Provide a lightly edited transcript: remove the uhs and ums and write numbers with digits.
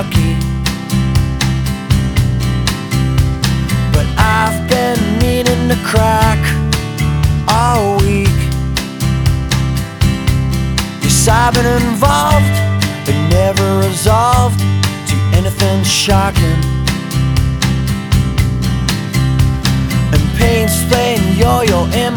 lucky, but I've been meaning to crack all week. Yes, I've been involved, but never resolved to anything shocking. And pain-stained yo-yo in